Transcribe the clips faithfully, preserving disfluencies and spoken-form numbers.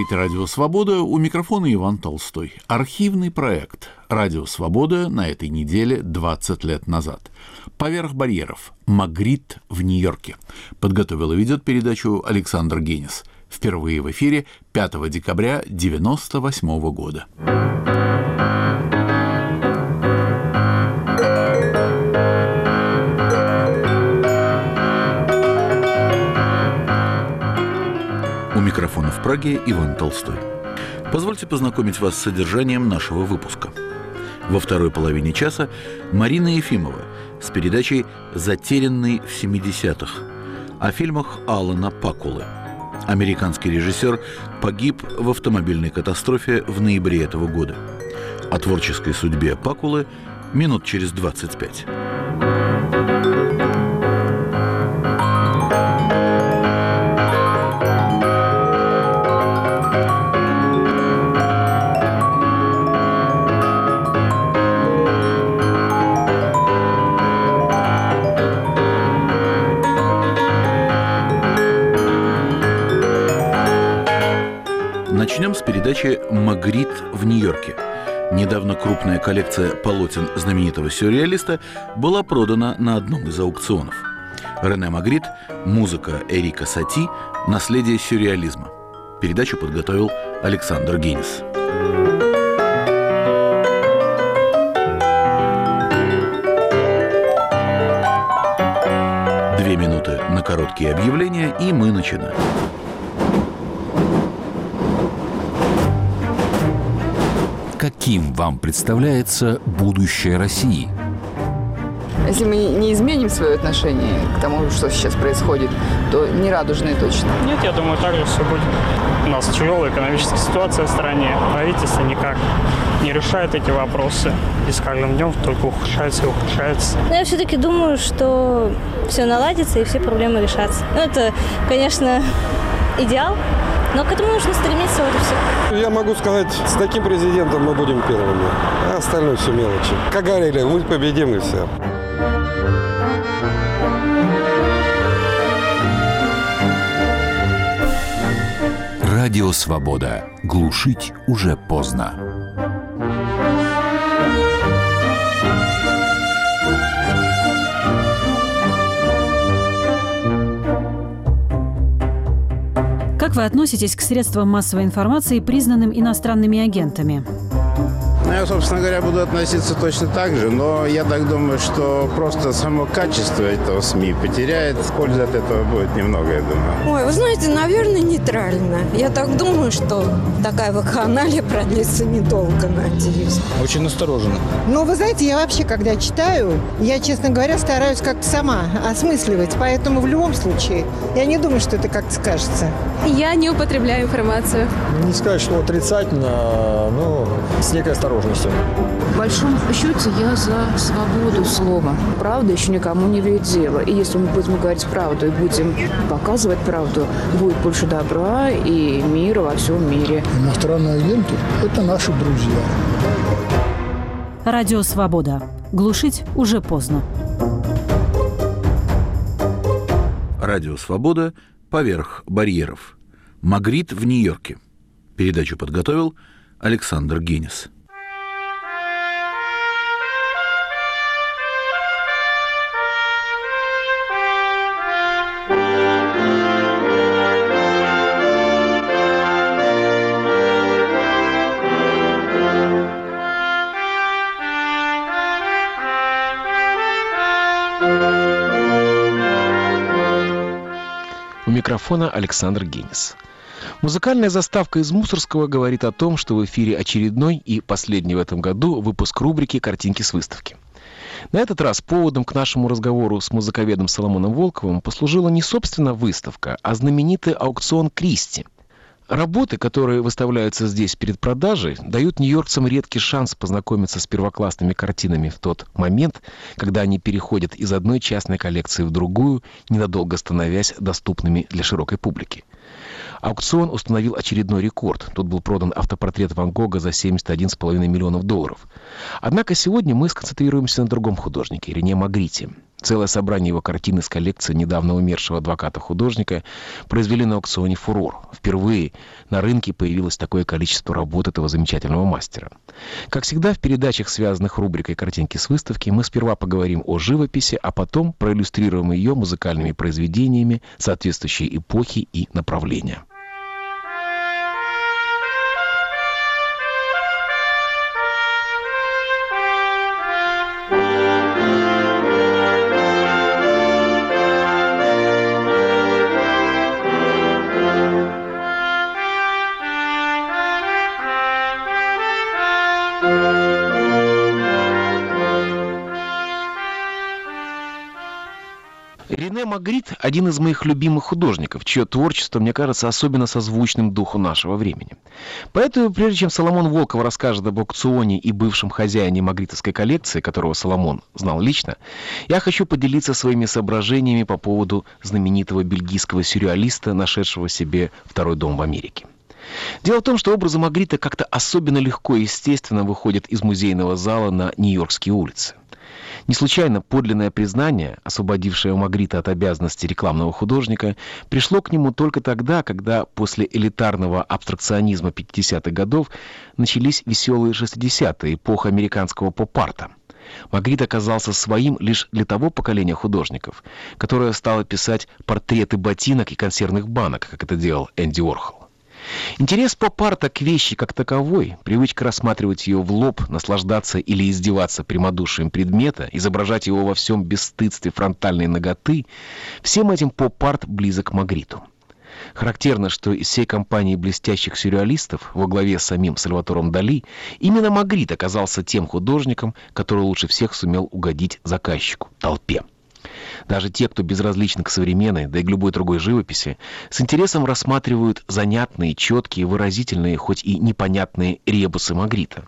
слушаете «Радио Свобода», у микрофона Иван Толстой. Архивный проект «Радио Свобода» на этой неделе двадцать лет назад. «Поверх барьеров. Магрит в Нью-Йорке». Подготовил и ведет передачу Александр Генис. Впервые в эфире пятого декабря девяносто восьмого года. У микрофона в Праге Иван Толстой. Позвольте познакомить вас с содержанием нашего выпуска. Во второй половине часа Марина Ефимова с передачей «Затерянный в семидесятых» о фильмах Алана Пакулы. Американский режиссер погиб в автомобильной катастрофе в ноябре этого года. О творческой судьбе Пакулы минут через двадцать пять. Начнем с передачи «Магрит в Нью-Йорке». Недавно крупная коллекция полотен знаменитого сюрреалиста была продана на одном из аукционов. Рене Магрит, музыка Эрика Сати, наследие сюрреализма. Передачу подготовил Александр Генис. Две минуты на короткие объявления, и мы начинаем. Каким вам представляется будущее России? Если мы не изменим свое отношение к тому, что сейчас происходит, то не радужное точно. Нет, я думаю, так же все будет. У нас тяжелая экономическая ситуация в стране. Правительство никак не решает эти вопросы. И с каждым днем только ухудшается и ухудшается. Но я все-таки думаю, что все наладится и все проблемы решатся. Ну, это, конечно, идеал. Но к этому нужно стремиться, вот и все. Я могу сказать, с таким президентом мы будем первыми, а остальное все мелочи. Как говорили, мы победим и все. Радио Свобода. Глушить уже поздно. Как вы относитесь к средствам массовой информации, признанным иностранными агентами? Ну, я, собственно говоря, буду относиться точно так же, но я так думаю, что просто само качество этого СМИ потеряет. Пользы от этого будет немного, я думаю. Ой, вы знаете, наверное, нейтрально. Я так думаю, что такая вакханалия продлится недолго, надеюсь. Очень настороженно. Ну, вы знаете, я вообще, когда читаю, я, честно говоря, стараюсь как-то сама осмысливать. Поэтому в любом случае, я не думаю, что это как-то скажется. Я не употребляю информацию. Не сказать, что отрицательно, но с некой осторожностью. В большом счете я за свободу слова. Правда еще никому не вредила. И если мы будем говорить правду и будем показывать правду, будет больше добра и мира во всем мире. Иностранные агенты – это наши друзья. Радио Свобода. Глушить уже поздно. Радио Свобода. Поверх барьеров. Магрит в Нью-Йорке. Передачу подготовил Александр Генис. У микрофона Александр Генис. Музыкальная заставка из Мусорского говорит о том, что в эфире очередной и последний в этом году выпуск рубрики «Картинки с выставки». На этот раз поводом к нашему разговору с музыковедом Соломоном Волковым послужила не собственно выставка, а знаменитый аукцион Кристи. Работы, которые выставляются здесь перед продажей, дают нью-йоркцам редкий шанс познакомиться с первоклассными картинами в тот момент, когда они переходят из одной частной коллекции в другую, ненадолго становясь доступными для широкой публики. Аукцион установил очередной рекорд. Тут был продан автопортрет Ван Гога за семьдесят один целых пять десятых миллионов долларов. Однако сегодня мы сконцентрируемся на другом художнике, Рене Магрите. Целое собрание его картин из коллекции недавно умершего адвоката-художника произвели на аукционе фурор. Впервые на рынке появилось такое количество работ этого замечательного мастера. Как всегда, в передачах, связанных рубрикой «Картинки с выставки», мы сперва поговорим о живописи, а потом проиллюстрируем ее музыкальными произведениями соответствующей эпохи и направления. Рене Магрит – один из моих любимых художников, чье творчество, мне кажется, особенно созвучным духу нашего времени. Поэтому, прежде чем Соломон Волков расскажет об аукционе и бывшем хозяине магритовской коллекции, которого Соломон знал лично, я хочу поделиться своими соображениями по поводу знаменитого бельгийского сюрреалиста, нашедшего себе второй дом в Америке. Дело в том, что образы Магрита как-то особенно легко и естественно выходят из музейного зала на Нью-Йоркские улицы. Не случайно подлинное признание, освободившее Магрита от обязанности рекламного художника, пришло к нему только тогда, когда после элитарного абстракционизма пятидесятых годов начались веселые шестидесятые, эпоха американского поп-арта. Магрит оказался своим лишь для того поколения художников, которое стало писать портреты ботинок и консервных банок, как это делал Энди Уорхол. Интерес поп-арта к вещи как таковой, привычка рассматривать ее в лоб, наслаждаться или издеваться прямодушием предмета, изображать его во всем бесстыдстве фронтальной наготы, всем этим поп-арт близок к Магриту. Характерно, что из всей компании блестящих сюрреалистов во главе с самим Сальватором Дали именно Магрит оказался тем художником, который лучше всех сумел угодить заказчику, толпе. Даже те, кто безразличны к современной, да и к любой другой живописи, с интересом рассматривают занятные, четкие, выразительные, хоть и непонятные ребусы Магрита.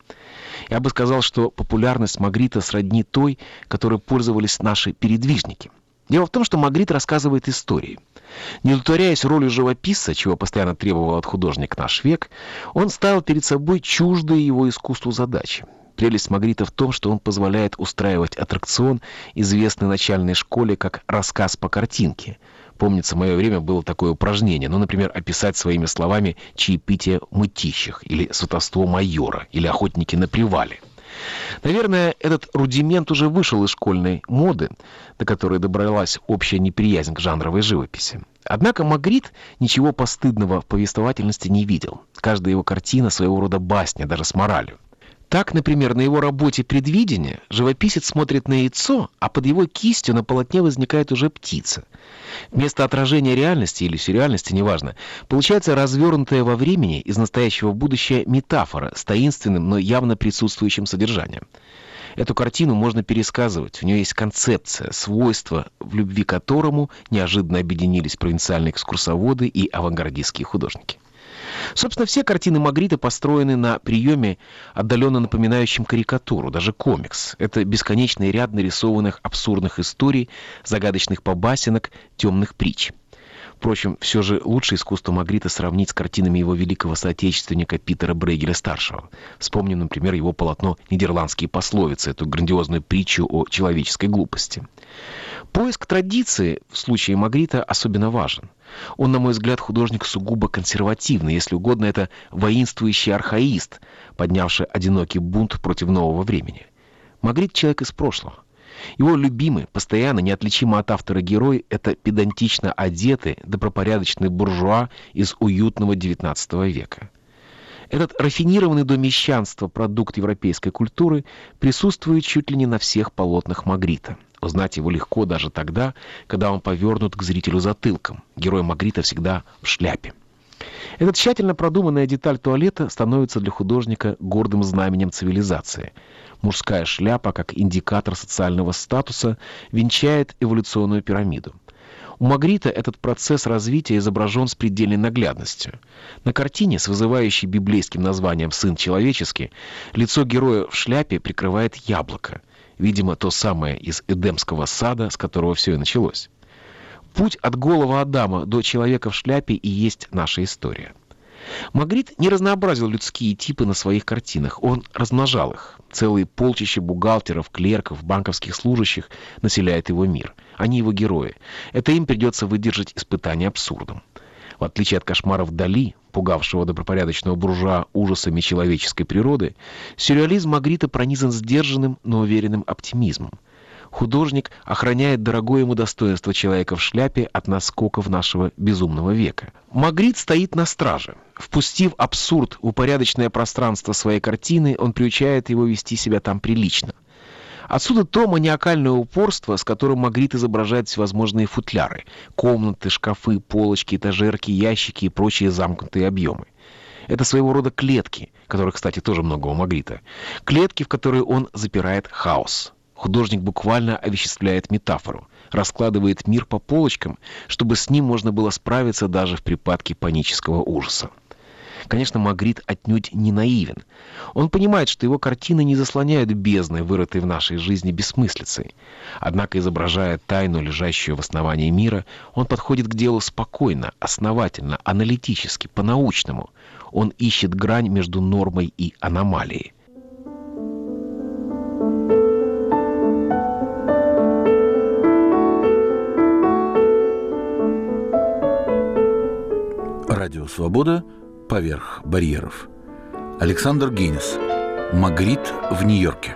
Я бы сказал, что популярность Магрита сродни той, которой пользовались наши передвижники. Дело в том, что Магрит рассказывает истории. Не удовлетворяясь ролью живописца, чего постоянно требовал от художника наш век, он ставил перед собой чуждые его искусству задачи. Прелесть Магрита в том, что он позволяет устраивать аттракцион, известный начальной школе как «рассказ по картинке». Помнится, в мое время было такое упражнение. Ну, например, описать своими словами чаепитие мытищих, или сватовство майора, или охотники на привале. Наверное, этот рудимент уже вышел из школьной моды, до которой добралась общая неприязнь к жанровой живописи. Однако Магрит ничего постыдного в повествовательности не видел. Каждая его картина своего рода басня, даже с моралью. Так, например, на его работе «Предвидение» живописец смотрит на яйцо, а под его кистью на полотне возникает уже птица. Вместо отражения реальности или сюрреальности, неважно, получается развернутая во времени из настоящего в будущее метафора с таинственным, но явно присутствующим содержанием. Эту картину можно пересказывать, у нее есть концепция, свойства, в любви к которому неожиданно объединились провинциальные экскурсоводы и авангардистские художники. Собственно, все картины Магрита построены на приеме, отдаленно напоминающем карикатуру, даже комикс. Это бесконечный ряд нарисованных абсурдных историй, загадочных побасенок, темных притч. Впрочем, все же лучше искусство Магрита сравнить с картинами его великого соотечественника Питера Брейгеля-старшего. Вспомним, например, его полотно «Нидерландские пословицы», эту грандиозную притчу о человеческой глупости. Поиск традиции в случае Магрита особенно важен. Он, на мой взгляд, художник сугубо консервативный, если угодно, это воинствующий архаист, поднявший одинокий бунт против нового времени. Магрит — человек из прошлого. Его любимый, постоянно неотличимо от автора герой — это педантично одетый, добропорядочный буржуа из уютного девятнадцатого века. Этот рафинированный до мещанства продукт европейской культуры присутствует чуть ли не на всех полотнах Магрита. Узнать его легко даже тогда, когда он повернут к зрителю затылком. Герой Магрита всегда в шляпе. Эта тщательно продуманная деталь туалета становится для художника гордым знаменем цивилизации. Мужская шляпа, как индикатор социального статуса, венчает эволюционную пирамиду. У Магрита этот процесс развития изображен с предельной наглядностью. На картине с вызывающей библейским названием «Сын человеческий» лицо героя в шляпе прикрывает яблоко. Видимо, то самое из Эдемского сада, с которого все и началось. Путь от голого Адама до человека в шляпе и есть наша история. Магрит не разнообразил людские типы на своих картинах, он размножал их. Целые полчища бухгалтеров, клерков, банковских служащих населяет его мир. Они его герои. Это им придется выдержать испытание абсурдом. В отличие от кошмаров Дали, пугавшего добропорядочного буржуа ужасами человеческой природы, сюрреализм Магрита пронизан сдержанным, но уверенным оптимизмом. Художник охраняет дорогое ему достоинство человека в шляпе от наскоков нашего безумного века. Магрит стоит на страже. Впустив абсурд в упорядоченное пространство своей картины, он приучает его вести себя там прилично. Отсюда то маниакальное упорство, с которым Магрит изображает всевозможные футляры, комнаты, шкафы, полочки, этажерки, ящики и прочие замкнутые объемы. Это своего рода клетки, которых, кстати, тоже много у Магрита. Клетки, в которые он запирает хаос. Художник буквально овеществляет метафору, раскладывает мир по полочкам, чтобы с ним можно было справиться даже в припадке панического ужаса. Конечно, Магрит отнюдь не наивен. Он понимает, что его картины не заслоняют бездны, вырытой в нашей жизни бессмыслицей. Однако, изображая тайну, лежащую в основании мира, он подходит к делу спокойно, основательно, аналитически, по-научному. Он ищет грань между нормой и аномалией. Радио «Свобода» поверх барьеров. Александр Генис. Магрит в Нью-Йорке.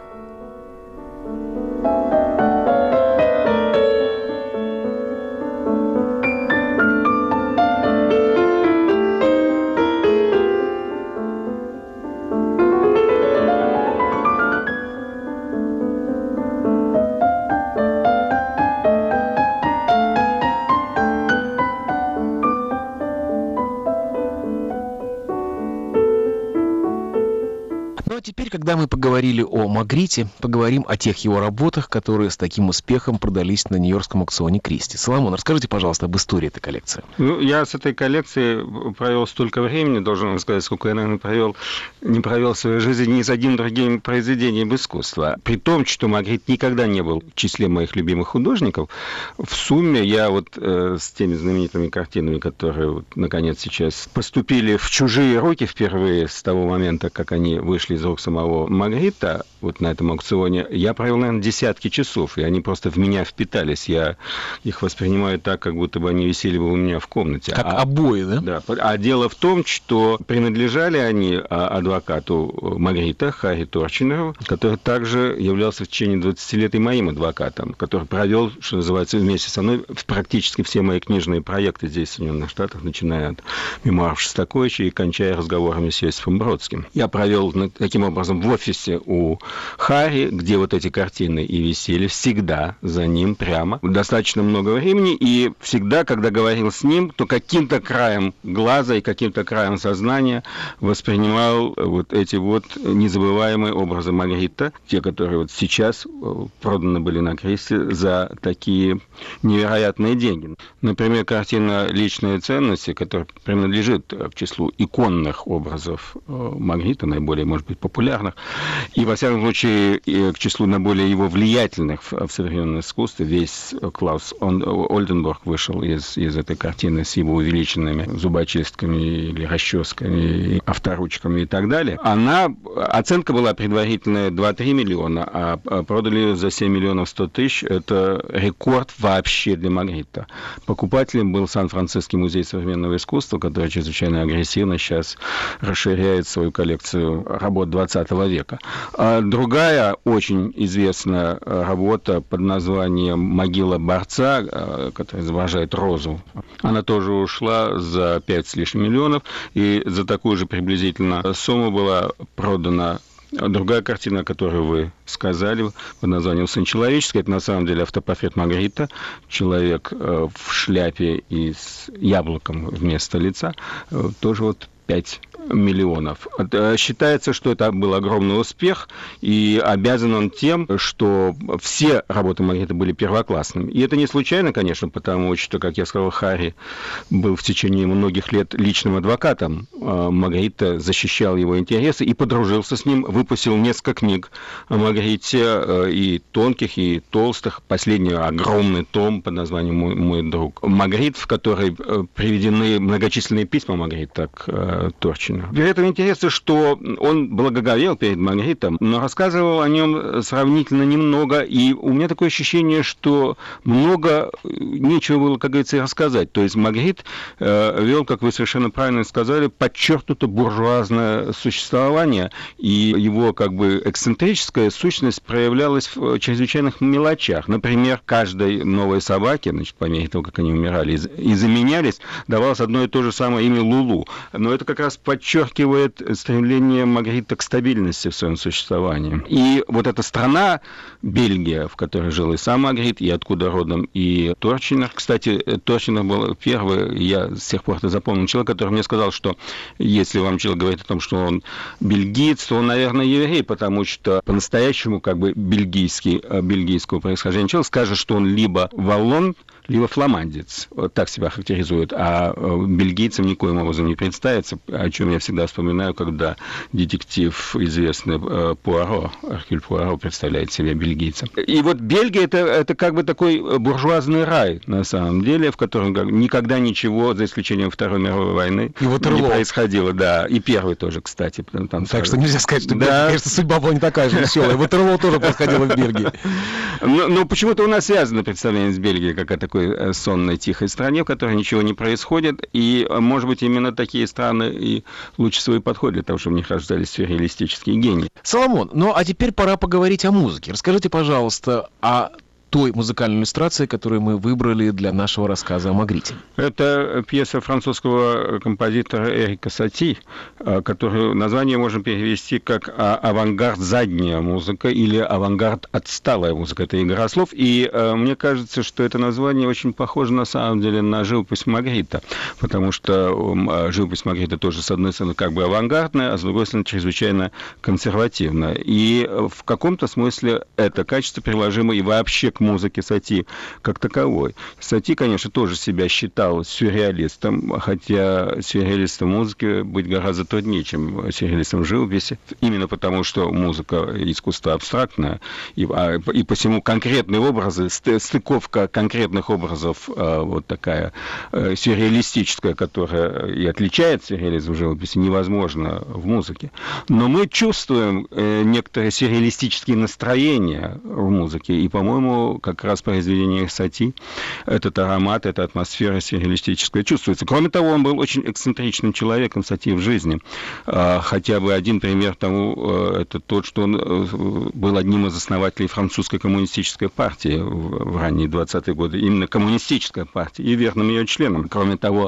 Когда мы поговорили о Магрите, поговорим о тех его работах, которые с таким успехом продались на нью-йоркском аукционе Кристи. Соломон, расскажите, пожалуйста, об истории этой коллекции. Ну, я с этой коллекцией провел столько времени, должен вам сказать, сколько я, наверное, провел, не провел в своей жизни ни с одним другим произведением искусства. При том, что Магрит никогда не был в числе моих любимых художников, в сумме я вот э, с теми знаменитыми картинами, которые, вот, наконец, сейчас поступили в чужие руки впервые с того момента, как они вышли из рук самого Магрита, вот на этом аукционе, я провел, наверное, десятки часов, и они просто в меня впитались. Я их воспринимаю так, как будто бы они висели бы у меня в комнате. Как а, обои, да? Да. А дело в том, что принадлежали они адвокату Магрита, Харри Торчинеру, который также являлся в течение двадцати лет и моим адвокатом, который провел, что называется, вместе со мной практически все мои книжные проекты здесь, в Соединенных Штатах, начиная от мемуаров Шостаковича и кончая разговорами с Иосифом Бродским. Я провел таким образом в офисе у Харри, где вот эти картины и висели, всегда за ним прямо. Достаточно много времени, и всегда, когда говорил с ним, то каким-то краем глаза и каким-то краем сознания воспринимал вот эти вот незабываемые образы Магрита, те, которые вот сейчас проданы были на Кристи за такие невероятные деньги. Например, картина «Личные ценности», которая принадлежит к числу иконных образов Магрита, наиболее, может быть, популярных, и, во всяком случае, к числу наиболее его влиятельных в, в современном искусстве. Весь Клаус Ольденбург вышел из, из этой картины с его увеличенными зубочистками или расческами, авторучками и так далее. Она, оценка была предварительная два-три миллиона, а продали ее за семь миллионов сто тысяч. Это рекорд вообще для Магрита. Покупателем был Сан-Франциский музей современного искусства, который чрезвычайно агрессивно сейчас расширяет свою коллекцию работ двадцатого века. А другая очень известная работа под названием «Могила борца», которая изображает розу, она тоже ушла за пять с лишним миллионов, и за такую же приблизительно сумму была продана другая картина, о которой вы сказали, под названием «Сын человеческий», это на самом деле автопортрет Магрита, человек в шляпе и с яблоком вместо лица, тоже вот пять миллионов. Считается, что это был огромный успех, и обязан он тем, что все работы Маргариты были первоклассными. И это не случайно, конечно, потому что, как я сказал, Харри был в течение многих лет личным адвокатом. Маргарита защищал его интересы и подружился с ним, выпустил несколько книг о Маргарите, и тонких, и толстых. Последний огромный том под названием «Мой, мой друг Маргарит», в который приведены многочисленные письма Маргариты к Торчину. При этом интересно, что он благоговел перед Маргаритом, но рассказывал о нем сравнительно немного, и у меня такое ощущение, что много нечего было, как говорится, и рассказать. То есть Маргарит э, вел, как вы совершенно правильно сказали, подчеркнуто буржуазное существование, и его как бы эксцентрическая сущность проявлялась в чрезвычайных мелочах. Например, каждой новой собаке, значит, по мере того, как они умирали и заменялись, давалось одно и то же самое имя Лулу. Но это как раз подчеркивает стремление Маргариты к стабильности в своем существовании. И вот эта страна, Бельгия, в которой жил и сам Маргарит, и откуда родом и Торчинер. Кстати, Торчинер был первый, я с тех пор это запомнил, человек, который мне сказал, что если вам человек говорит о том, что он бельгиец, то он, наверное, еврей, потому что по-настоящему как бы бельгийский, бельгийского происхождения человек скажет, что он либо валлон, либо фламандец. Вот так себя характеризует. А бельгийцам никоим образом не представится, о чем я всегда вспоминаю, когда детектив известный Пуаро, Эркюль Пуаро, представляет себя бельгийцем. И вот Бельгия это, это как бы такой буржуазный рай, на самом деле, в котором никогда ничего, за исключением Второй мировой войны, не происходило. Да, и Первой тоже, кстати. Там, так скажем. Что нельзя сказать, что, да. Конечно, судьба была не такая же веселая. Ватерлоо тоже происходило в Бельгии. Но, но почему-то у нас связано представление с Бельгией, как о такой сонной, тихой стране, в которой ничего не происходит. И, может быть, именно такие страны и лучше всего и подходят для того, чтобы в них рождались сюрреалистические гении. Соломон, ну а теперь пора поговорить о музыке. Расскажите, пожалуйста, о той музыкальной иллюстрации, которую мы выбрали для нашего рассказа о Магрите. Это пьеса французского композитора Эрика Сати, которую название можно перевести как «Авангард задняя музыка» или «Авангард отсталая музыка». Это игра слов. И мне кажется, что это название очень похоже на самом деле на живопись Магрита, потому что живопись Магрита тоже, с одной стороны, как бы авангардная, а с другой стороны, чрезвычайно консервативная. И в каком-то смысле это качество приложимо и вообще к музыки Сати как таковой. Сати, конечно, тоже себя считал сюрреалистом, хотя сюрреалистом музыки быть гораздо труднее, чем сюрреалистом живописи, именно потому, что музыка искусство абстрактное, и, и посему конкретные образы, стыковка конкретных образов, вот такая сюрреалистическая, которая и отличает сюрреализм в живописи, невозможно в музыке. Но мы чувствуем некоторые сюрреалистические настроения в музыке, и, по-моему, как раз в произведениях Сати этот аромат, эта атмосфера сюрреалистическая чувствуется. Кроме того, он был очень эксцентричным человеком, Сати, в жизни. Хотя бы один пример тому, это тот, что он был одним из основателей французской коммунистической партии в ранние двадцатые годы. Именно коммунистическая партия и верным ее членом. Кроме того,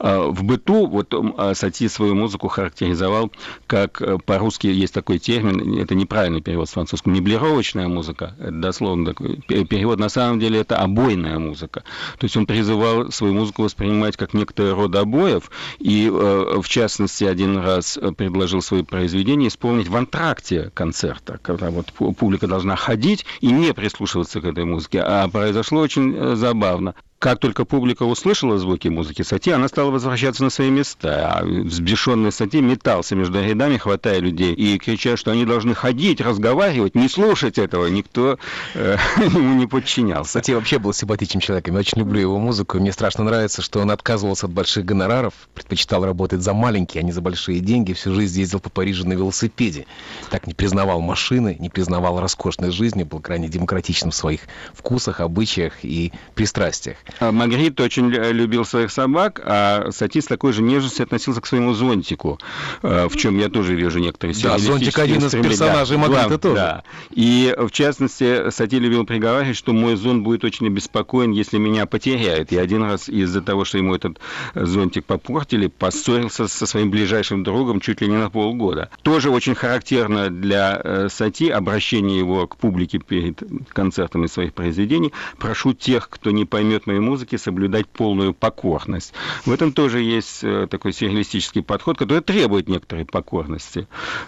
в быту вот Сати свою музыку характеризовал как, по-русски есть такой термин, это неправильный перевод с французского, меблировочная музыка, это дословно такой перевод, на самом деле это обойная музыка. То есть он призывал свою музыку воспринимать как некоторый род обоев, и в частности один раз предложил свои произведения исполнить в антракте концерта, когда вот публика должна ходить и не прислушиваться к этой музыке. А произошло очень забавно. Как только публика услышала звуки музыки Сати, она стала возвращаться на свои места. А взбешенный Сати метался между рядами, хватая людей, и крича, что они должны ходить, разговаривать, не слушать этого. Никто э, ему не подчинялся. Сати вообще был симпатичным человеком. Я очень люблю его музыку. Мне страшно нравится, что он отказывался от больших гонораров, предпочитал работать за маленькие, а не за большие деньги. Всю жизнь ездил по Парижу на велосипеде. Так не признавал машины, не признавал роскошной жизни, был крайне демократичным в своих вкусах, обычаях и пристрастиях. Магрит очень любил своих собак, а Сати с такой же нежностью относился к своему зонтику, в чем я тоже вижу некоторые сюрреалистические Да, зонтик один из персонажей да, Магрита тоже. Да. И, в частности, Сати любил приговаривать, что мой зонт будет очень обеспокоен, если меня потеряют. И один раз из-за того, что ему этот зонтик попортили, поссорился со своим ближайшим другом чуть ли не на полгода. Тоже очень характерно для Сати обращение его к публике перед концертами своих произведений. Прошу тех, кто не поймет мою своей музыке соблюдать полную покорность. В этом тоже есть такой сюрреалистический подход, который требует некоторой покорности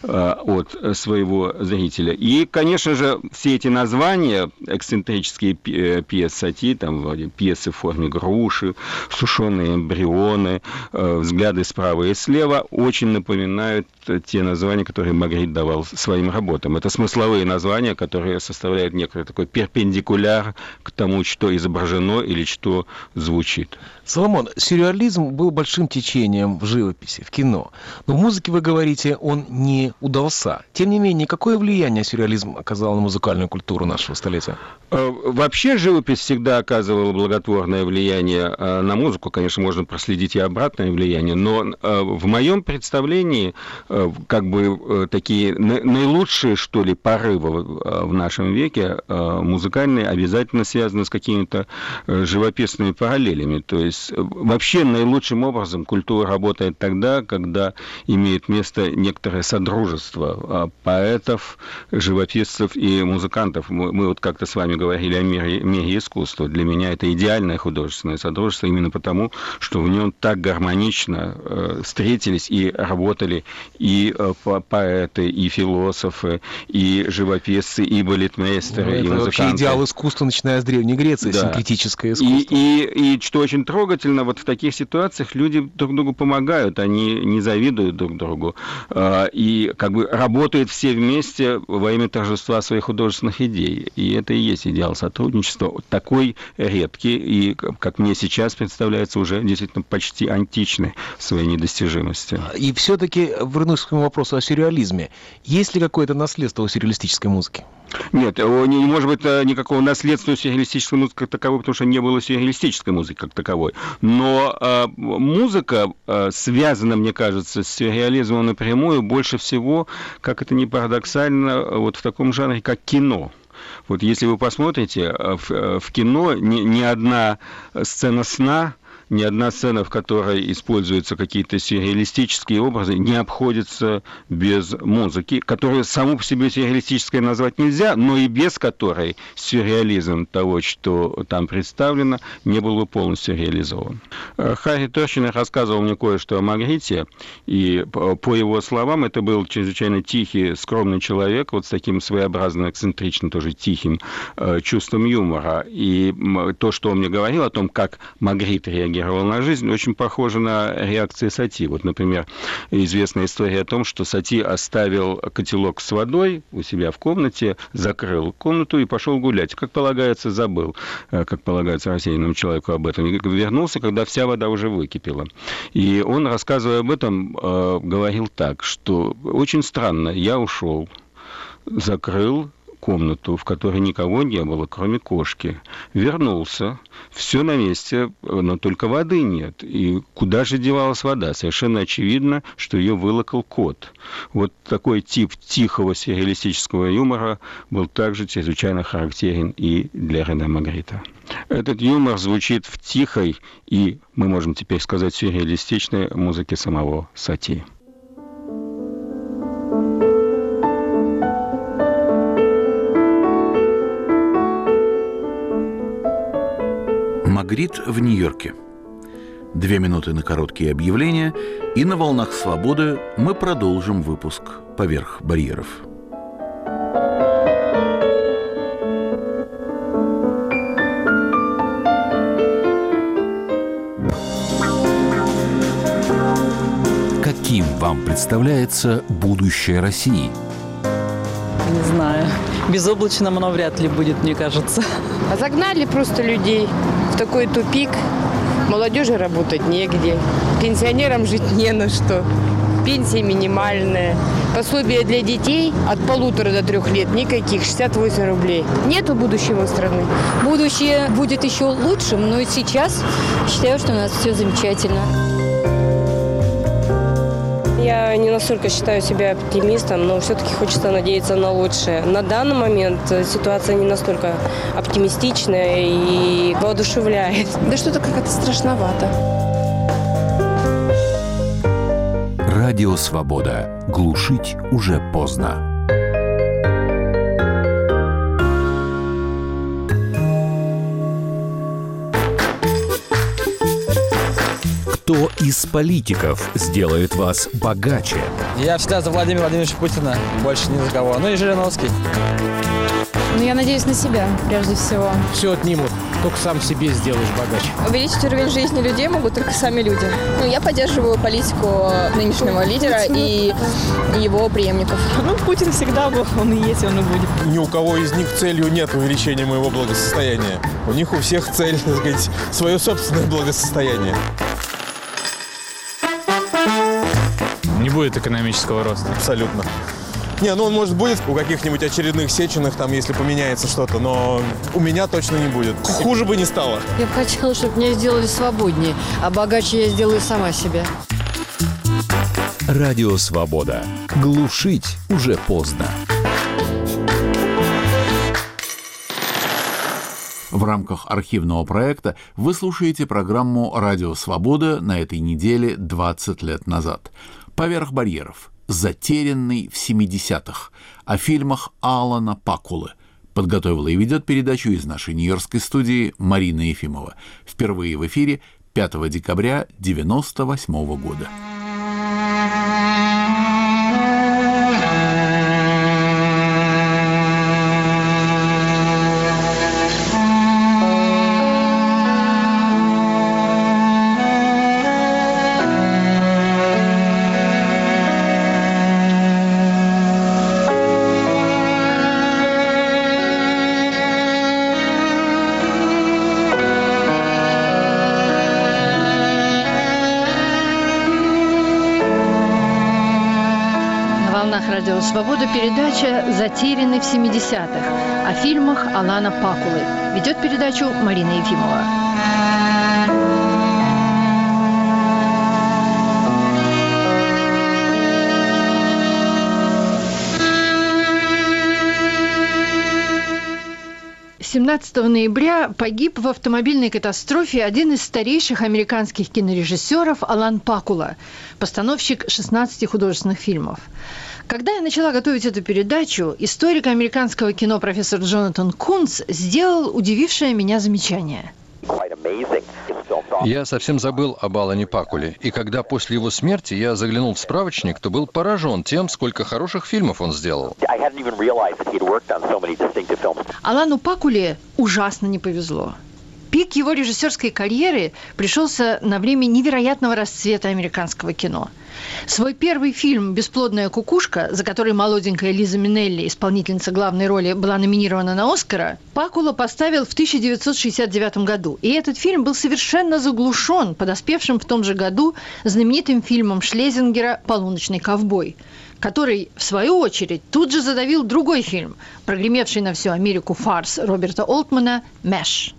от своего зрителя. И, конечно же, все эти названия, эксцентрические пьесы Сати, там, вроде пьесы в форме груши, сушеные эмбрионы, взгляды справа и слева, очень напоминают те названия, которые Магрит давал своим работам. Это смысловые названия, которые составляют некий такой перпендикуляр к тому, что изображено или что звучит. Соломон, сюрреализм был большим течением в живописи, в кино. Но в музыке, вы говорите, он не удался. Тем не менее, какое влияние сюрреализм оказал на музыкальную культуру нашего столетия? Вообще живопись всегда оказывала благотворное влияние на музыку. Конечно, можно проследить и обратное влияние. Но в моем представлении как бы такие наилучшие, что ли, порывы в нашем веке музыкальные обязательно связаны с какими-то живописными параллелями. То есть вообще наилучшим образом культура работает тогда, когда имеет место некоторое содружество поэтов, живописцев и музыкантов. Мы, мы вот как-то с вами говорили о мире, мире искусства. Для меня это идеальное художественное содружество именно потому, что в нем так гармонично э, встретились и работали и э, поэты, и философы, и живописцы, и балетмейстеры, ну, и музыканты. Вообще идеал искусства, начиная с Древней Греции, да. Синкретическое искусство. И, и, и что очень трогательно, вот в таких ситуациях люди друг другу помогают, они не завидуют друг другу, э, и как бы работают все вместе во имя торжества своих художественных идей. И это и есть идеал сотрудничества, такой редкий и, как мне сейчас представляется, уже действительно почти античный в своей недостижимости. И все-таки вернусь к вопросу о сюрреализме. Есть ли какое-то наследство у сюрреалистической музыки? Нет, не может быть никакого наследства сюрреалистической музыки как таковой, потому что не было сюрреалистической музыки как таковой. Но э, музыка э, связана, мне кажется, с сюрреализмом напрямую больше всего, как это ни парадоксально, вот в таком жанре, как кино. Вот если вы посмотрите, в, в кино ни, ни одна сцена сна, ни одна сцена, в которой используются какие-то сюрреалистические образы, не обходится без музыки, которую саму по себе сюрреалистической назвать нельзя, но и без которой сюрреализм того, что там представлено, не был бы полностью реализован. Харри Торчинер рассказывал мне кое-что о Магрите, и по его словам, это был чрезвычайно тихий, скромный человек, вот с таким своеобразным, эксцентричным, тоже тихим э, чувством юмора. И то, что он мне говорил о том, как Магрит реагировал на жизнь, очень похоже на реакции Сати. Вот, например, известная история о том, что Сати оставил котелок с водой у себя в комнате, закрыл комнату и пошел гулять. Как полагается, забыл, как полагается рассеянному человеку об этом. И вернулся, когда вся вода уже выкипела. И он, рассказывая об этом, говорил так, что очень странно, я ушел, закрыл комнату, в которой никого не было, кроме кошки. Вернулся, все на месте, но только воды нет. И куда же девалась вода? Совершенно очевидно, что ее вылокал кот. Вот такой тип тихого сюрреалистического юмора был также чрезвычайно характерен и для Рене Магрита. Этот юмор звучит в тихой и, мы можем теперь сказать, сюрреалистичной музыке самого Сати. Магрит в Нью-Йорке. Две минуты на короткие объявления, и на волнах свободы мы продолжим выпуск «Поверх барьеров». Каким вам представляется будущее России? Не знаю. Безоблачным оно вряд ли будет, мне кажется. А загнали просто людей в такой тупик. Молодежи работать негде. Пенсионерам жить не на что. Пенсия минимальная. Пособие для детей от полутора до трех лет никаких, шестьдесят восемь рублей. Нету будущего страны. Будущее будет еще лучшим, но и сейчас считаю, что у нас все замечательно. Я не настолько считаю себя оптимистом, но все-таки хочется надеяться на лучшее. На данный момент ситуация не настолько оптимистичная и воодушевляет. Да что-то как-то страшновато. Радио «Свобода». Глушить уже поздно. Кто из политиков сделает вас богаче? Я всегда за Владимира Владимировича Путина, больше ни за кого. Ну и Жириновский. Ну, я надеюсь на себя, прежде всего. Все отнимут, только сам себе сделаешь богаче. Увеличить уровень жизни людей могут только сами люди. Ну, я поддерживаю политику нынешнего лидера и его преемников. Ну, Путин всегда был, он и есть, он и будет. Ни у кого из них целью нет увеличения моего благосостояния. У них у всех цель, так сказать, свое собственное благосостояние. Не будет экономического роста. Абсолютно. Не, ну он, может, будет у каких-нибудь очередных Сеченых, там, если поменяется что-то, но у меня точно не будет. Хуже бы не стало. Я бы хотела, чтобы меня сделали свободнее, а богаче я сделаю сама себя. Радио «Свобода». Глушить уже поздно. В рамках архивного проекта вы слушаете программу «Радио Свобода» на этой неделе двадцать лет назад. «Поверх барьеров. Затерянный в семидесятых», о фильмах Алана Пакулы. Подготовила и ведет передачу из нашей нью-йоркской студии Марина Ефимова. Впервые в эфире пятого декабря девяносто восьмого года. Радио «Свобода» передача «Затерянный в семидесятых» о фильмах Алана Пакулы. Ведет передачу Марина Ефимова. семнадцатого ноября погиб в автомобильной катастрофе один из старейших американских кинорежиссеров Алан Пакула, постановщик шестнадцати художественных фильмов. Когда я начала готовить эту передачу, историк американского кино профессор Джонатан Кунц сделал удивившее меня замечание. Я совсем забыл об Алане Пакуле, и когда после его смерти я заглянул в справочник, то был поражен тем, сколько хороших фильмов он сделал. Алану Пакуле ужасно не повезло. Пик его режиссерской карьеры пришелся на время невероятного расцвета американского кино. Свой первый фильм «Бесплодная кукушка», за который молоденькая Лиза Минелли, исполнительница главной роли, была номинирована на «Оскара», Пакула поставил в тысяча девятьсот шестьдесят девятом году. И этот фильм был совершенно заглушен подоспевшим в том же году знаменитым фильмом Шлезингера «Полуночный ковбой», который, в свою очередь, тут же задавил другой фильм, прогремевший на всю Америку фарс Роберта Олтмана «Мэш».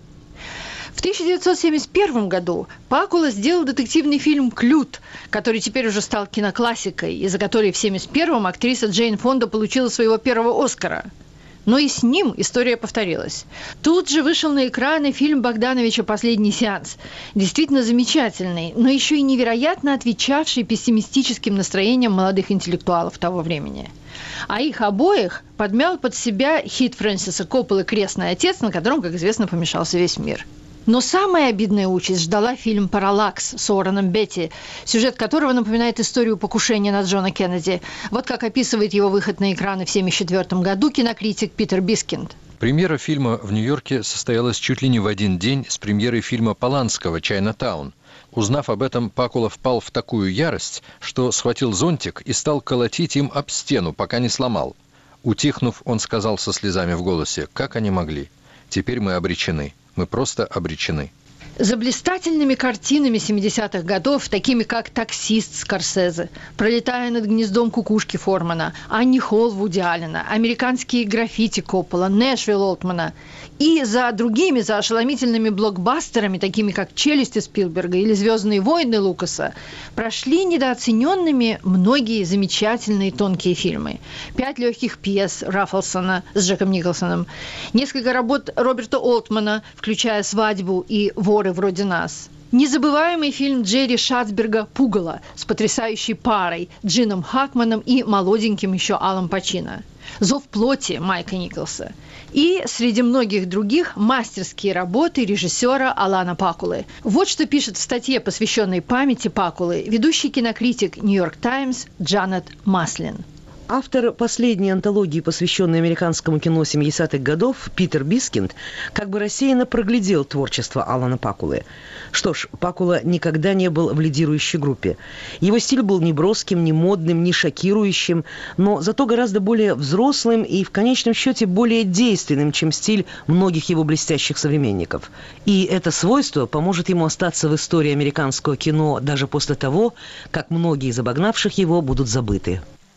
В тысяча девятьсот семьдесят первом году Пакула сделал детективный фильм «Клют», который теперь уже стал киноклассикой, и за который в семьдесят первом актриса Джейн Фонда получила своего первого «Оскара». Но и с ним история повторилась. Тут же вышел на экраны фильм Богдановича «Последний сеанс». Действительно замечательный, но еще и невероятно отвечавший пессимистическим настроениям молодых интеллектуалов того времени. А их обоих подмял под себя хит Фрэнсиса Копполы «Крестный отец», на котором, как известно, помешался весь мир. Но самая обидная участь ждала фильм «Параллакс» с Уорреном Бетти, сюжет которого напоминает историю покушения на Джона Кеннеди. Вот как описывает его выход на экраны в тысяча девятьсот семьдесят четвёртом году кинокритик Питер Бискинд. Премьера фильма в Нью-Йорке состоялась чуть ли не в один день с премьерой фильма Поланского «Чайнатаун». Узнав об этом, Пакула впал в такую ярость, что схватил зонтик и стал колотить им об стену, пока не сломал. Утихнув, он сказал со слезами в голосе: «Как они могли? Теперь мы обречены. Мы просто обречены». За блистательными картинами семидесятых годов, такими как «Таксист» Скорсезе, «Пролетая над гнездом кукушки» Формана, «Анни Холл» Вуди Аллена, «Американские граффити» Коппола, «Нэшвилл» Олтмана, и за другими, за ошеломительными блокбастерами, такими как «Челюсти» Спилберга или «Звездные войны» Лукаса, прошли недооцененными многие замечательные тонкие фильмы. «Пять легких пьес» Раффлсона с Джеком Николсоном, несколько работ Роберта Олтмана, включая «Свадьбу» и «Воры вроде нас». Незабываемый фильм Джерри Шацберга «Пугало» с потрясающей парой Джином Хакманом и молоденьким еще Аллом Пачино. «Зов плоти» Майка Николса. И среди многих других мастерские работы режиссера Алана Пакулы. Вот что пишет в статье, посвященной памяти Пакулы, ведущий кинокритик «Нью-Йорк Таймс» Джанет Маслин. Автор последней антологии, посвященной американскому кино семидесятых годов, Питер Бискинд, как бы рассеянно проглядел творчество Алана Пакулы. Что ж, Пакула никогда не был в лидирующей группе. Его стиль был не броским, не модным, не шокирующим, но зато гораздо более взрослым и, в конечном счете, более действенным, чем стиль многих его блестящих современников. И это свойство поможет ему остаться в истории американского кино даже после того, как многие из обогнавших его будут забыты.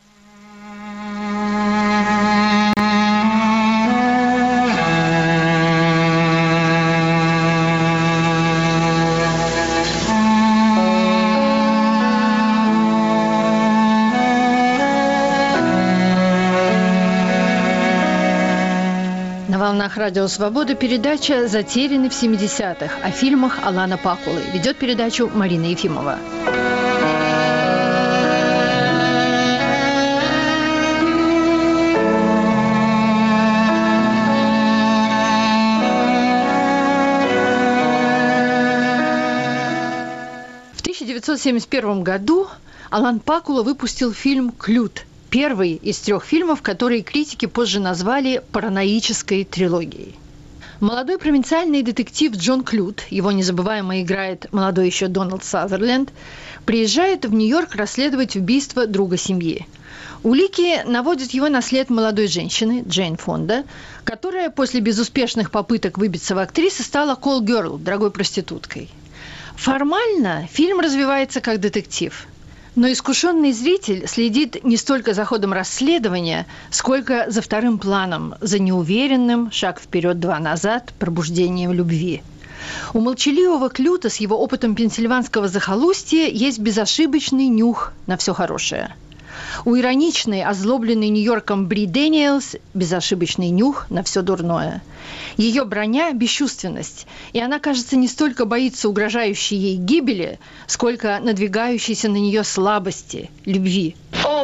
На волнах Радио Свобода передача «Затерянный в семидесятых» о фильмах Алана Пакулы. Ведет передачу Марина Ефимова. В тысяча девятьсот семьдесят первом году Алан Пакула выпустил фильм «Клют». Первый из трех фильмов, которые критики позже назвали параноической трилогией. Молодой провинциальный детектив Джон Клют, его незабываемо играет молодой еще Дональд Сазерленд, приезжает в Нью-Йорк расследовать убийство друга семьи. Улики наводят его на след молодой женщины, Джейн Фонда, которая после безуспешных попыток выбиться в актрисы стала колл-герл, дорогой проституткой. Формально фильм развивается как детектив. Но искушенный зритель следит не столько за ходом расследования, сколько за вторым планом, за неуверенным, шаг вперед, два назад, пробуждением любви. У молчаливого Клюта с его опытом пенсильванского захолустья есть безошибочный нюх на все хорошее. У ироничной, озлобленной Нью-Йорком Бри Дэниелс безошибочный нюх на все дурное. Ее броня – бесчувственность, и она, кажется, не столько боится угрожающей ей гибели, сколько надвигающейся на нее слабости, любви.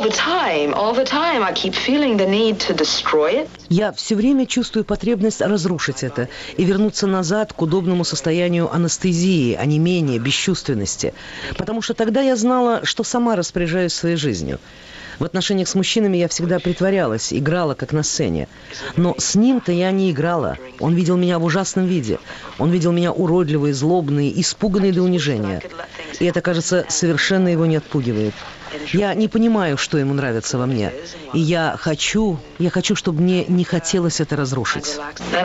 Я все время чувствую потребность разрушить это и вернуться назад к удобному состоянию анестезии, онемения, бесчувственности, потому что тогда я знала, что сама распоряжаюсь своей жизнью. В отношениях с мужчинами я всегда притворялась, играла, как на сцене. Но с ним-то я не играла. Он видел меня в ужасном виде. Он видел меня уродливой, злобной, испуганной до унижения. И это, кажется, совершенно его не отпугивает. Я не понимаю, что ему нравится во мне. И я хочу, я хочу, чтобы мне не хотелось это разрушить.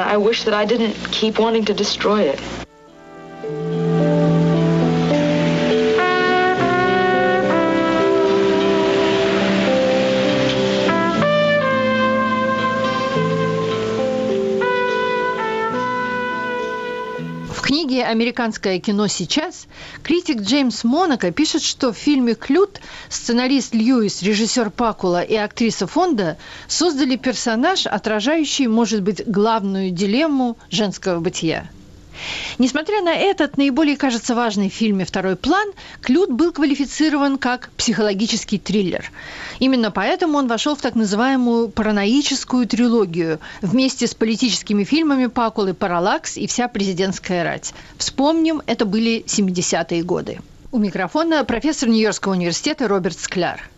В книге «Американское кино сейчас» критик Джеймс Монако пишет, что в фильме «Клют» сценарист Льюис, режиссер Пакула и актриса Фонда создали персонаж, отражающий, может быть, главную дилемму женского бытия. Несмотря на этот наиболее, кажется, важный в фильме второй план, «Клют» был квалифицирован как психологический триллер. Именно поэтому он вошел в так называемую параноическую трилогию вместе с политическими фильмами Пакулы «Параллакс» и «Вся президентская рать». Вспомним, это были семидесятые годы. У микрофона профессор Нью-Йоркского университета Роберт Скляр.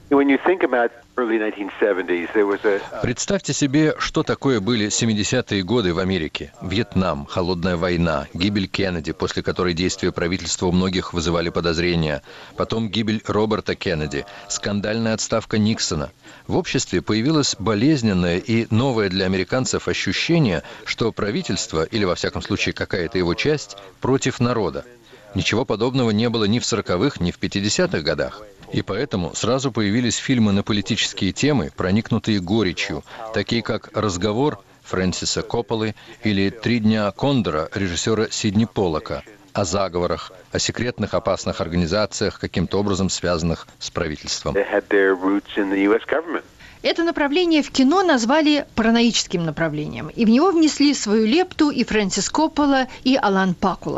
Представьте себе, что такое были семидесятые годы в Америке. Вьетнам, холодная война, гибель Кеннеди, после которой действия правительства у многих вызывали подозрения. Потом гибель Роберта Кеннеди, скандальная отставка Никсона. В обществе появилось болезненное и новое для американцев ощущение, что правительство, или во всяком случае какая-то его часть, против народа. Ничего подобного не было ни в сороковых, ни в пятидесятых годах. И поэтому сразу появились фильмы на политические темы, проникнутые горечью, такие как «Разговор» Фрэнсиса Копполы или «Три дня Кондора» режиссера Сидни Поллака, о заговорах, о секретных опасных организациях, каким-то образом связанных с правительством. Это направление в кино назвали параноическим направлением, и в него внесли свою лепту и Фрэнсис Коппола, и Алан Пакула.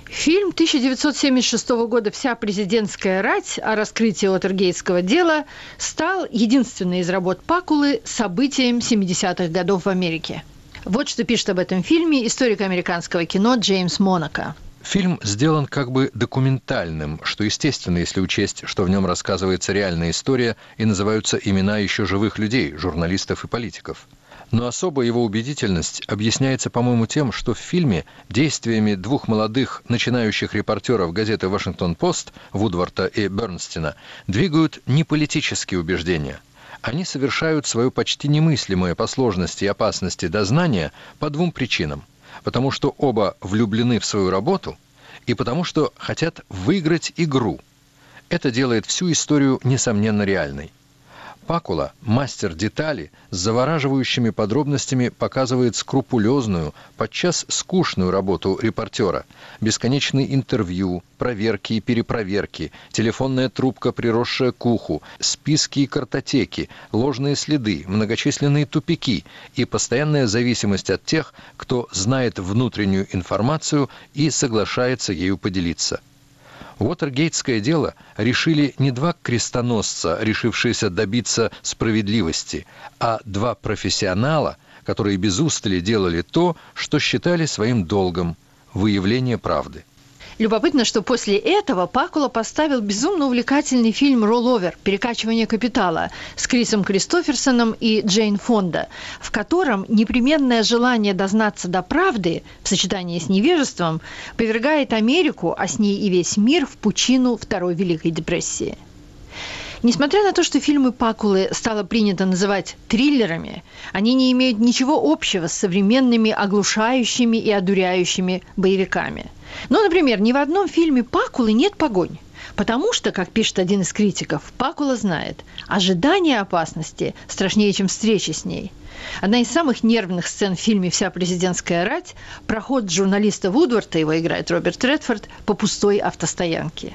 Фильм тысяча девятьсот семьдесят шестого года «Вся президентская рать» о раскрытии Уотергейтского дела стал единственной из работ Пакулы событием семидесятых годов в Америке. Вот что пишет об этом фильме историк американского кино Джеймс Монако. Фильм сделан как бы документальным, что естественно, если учесть, что в нем рассказывается реальная история и называются имена еще живых людей, журналистов и политиков. Но особая его убедительность объясняется, по-моему, тем, что в фильме действиями двух молодых начинающих репортеров газеты «Вашингтон-Пост» Вудворта и Бернстина двигают не политические убеждения. Они совершают свое почти немыслимое по сложности и опасности дознание по двум причинам. Потому что оба влюблены в свою работу и потому что хотят выиграть игру. Это делает всю историю несомненно реальной. Пакула, мастер детали, с завораживающими подробностями показывает скрупулезную, подчас скучную работу репортера. Бесконечные интервью, проверки и перепроверки, телефонная трубка, приросшая к уху, списки и картотеки, ложные следы, многочисленные тупики и постоянная зависимость от тех, кто знает внутреннюю информацию и соглашается ею поделиться. Уотергейтское дело решили не два крестоносца, решившиеся добиться справедливости, а два профессионала, которые без устали делали то, что считали своим долгом – выявление правды. Любопытно, что после этого Пакула поставил безумно увлекательный фильм «Ролловер. Перекачивание капитала» с Крисом Кристоферсоном и Джейн Фонда, в котором непременное желание дознаться до правды в сочетании с невежеством повергает Америку, а с ней и весь мир, в пучину Второй Великой депрессии. Несмотря на то, что фильмы Пакулы стало принято называть триллерами, они не имеют ничего общего с современными оглушающими и одуряющими боевиками. Ну, например, ни в одном фильме Пакулы нет погонь, потому что, как пишет один из критиков, Пакула знает, ожидание опасности страшнее, чем встреча с ней. Одна из самых нервных сцен в фильме «Вся президентская рать» – проход журналиста Вудворта, его играет Роберт Редфорд, по пустой автостоянке.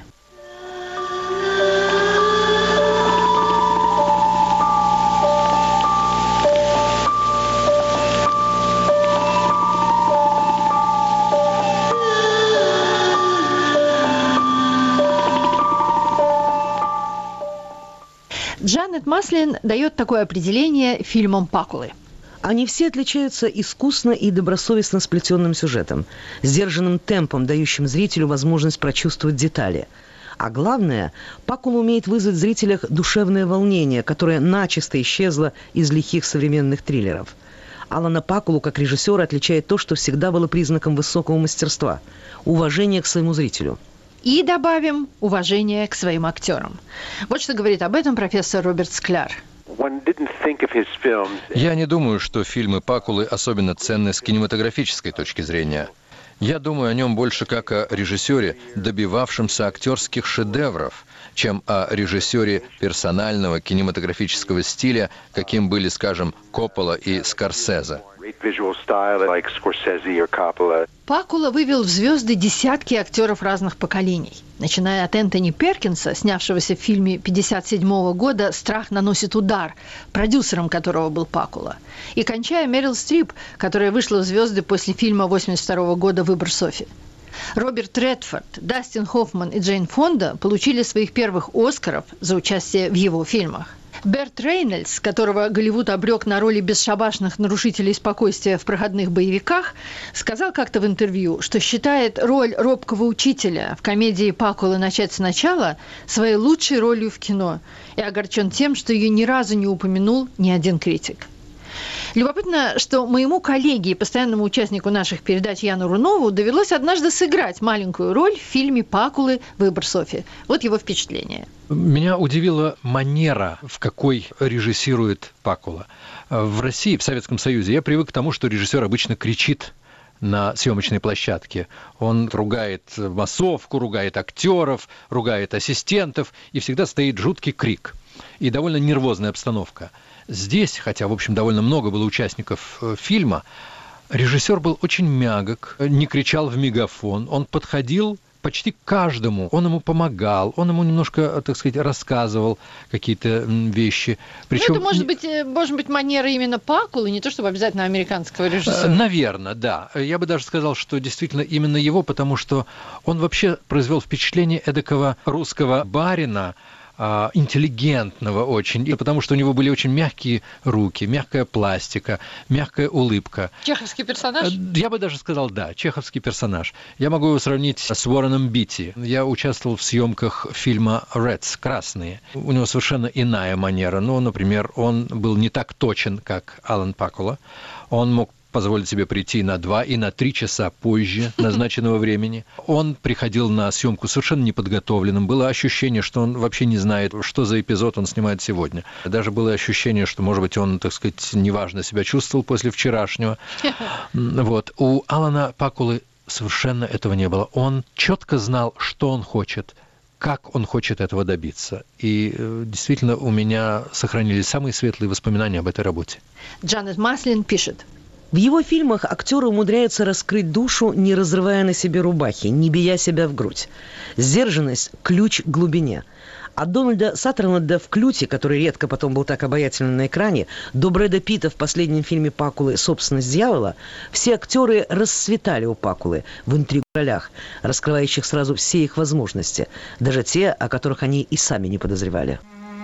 Джанет Маслин дает такое определение фильмам Пакулы. Они все отличаются искусно и добросовестно сплетенным сюжетом, сдержанным темпом, дающим зрителю возможность прочувствовать детали. А главное, Пакула умеет вызвать в зрителях душевное волнение, которое начисто исчезло из лихих современных триллеров. Алана Пакулу как режиссера отличает то, что всегда было признаком высокого мастерства – уважение к своему зрителю. И добавим уважение к своим актерам. Вот что говорит об этом профессор Роберт Скляр. Я не думаю, что фильмы Пакулы особенно ценны с кинематографической точки зрения. Я думаю о нем больше как о режиссере, добивавшемся актерских шедевров, чем о режиссере персонального кинематографического стиля, каким были, скажем, Коппола и Скорсезе. Пакула вывел в звезды десятки актеров разных поколений. Начиная от Энтони Перкинса, снявшегося в фильме пятьдесят седьмого года «Страх наносит удар», продюсером которого был Пакула, и кончая Мерил Стрип, которая вышла в звезды после фильма восемьдесят второго года «Выбор Софи». Роберт Редфорд, Дастин Хоффман и Джейн Фонда получили своих первых «Оскаров» за участие в его фильмах. Берт Рейнольдс, которого Голливуд обрек на роли бесшабашных нарушителей спокойствия в проходных боевиках, сказал как-то в интервью, что считает роль робкого учителя в комедии Пакулы «Начать сначала» своей лучшей ролью в кино и огорчен тем, что ее ни разу не упомянул ни один критик. Любопытно, что моему коллеге и постоянному участнику наших передач Яну Рунову довелось однажды сыграть маленькую роль в фильме Пакулы «Выбор Софи». Вот его впечатление. Меня удивила манера, в какой режиссирует Пакула. В России, в Советском Союзе, я привык к тому, что режиссер обычно кричит на съемочной площадке. Он ругает массовку, ругает актеров, ругает ассистентов, и всегда стоит жуткий крик. И довольно нервозная обстановка. Здесь, хотя, в общем, довольно много было участников фильма, режиссер был очень мягок, не кричал в мегафон. Он подходил почти каждому. Он ему помогал, он ему немножко, так сказать, рассказывал какие-то вещи. Причем... Ну, это может быть, может быть манера именно Пакулы, не то чтобы обязательно американского режиссера. Наверное, да. Я бы даже сказал, что действительно именно его, потому что он вообще произвел впечатление эдакого русского барина, интеллигентного очень, и потому что у него были очень мягкие руки, мягкая пластика, мягкая улыбка. Чеховский персонаж? Я бы даже сказал, да, чеховский персонаж. Я могу его сравнить с Уорреном Битти. Я участвовал в съемках фильма «Reds», «Красные». У него совершенно иная манера. Ну, например, он был не так точен, как Алан Пакула. Он мог позволить себе прийти на два и на три часа позже назначенного времени. Он приходил на съемку совершенно неподготовленным. Было ощущение, что он вообще не знает, что за эпизод он снимает сегодня. Даже было ощущение, что, может быть, он, так сказать, неважно себя чувствовал после вчерашнего. Вот. У Алана Пакулы совершенно этого не было. Он четко знал, что он хочет, как он хочет этого добиться. И действительно у меня сохранились самые светлые воспоминания об этой работе. Джанет Маслин пишет. В его фильмах актеры умудряются раскрыть душу, не разрывая на себе рубахи, не бия себя в грудь. Сдержанность – ключ к глубине. От Дональда Саттерленда в «Клюте», который редко потом был так обаятельным на экране, до Брэда Питта в последнем фильме Пакулы «Собственность дьявола», все актеры расцветали у Пакулы в интриг-ролях, раскрывающих сразу все их возможности, даже те, о которых они и сами не подозревали.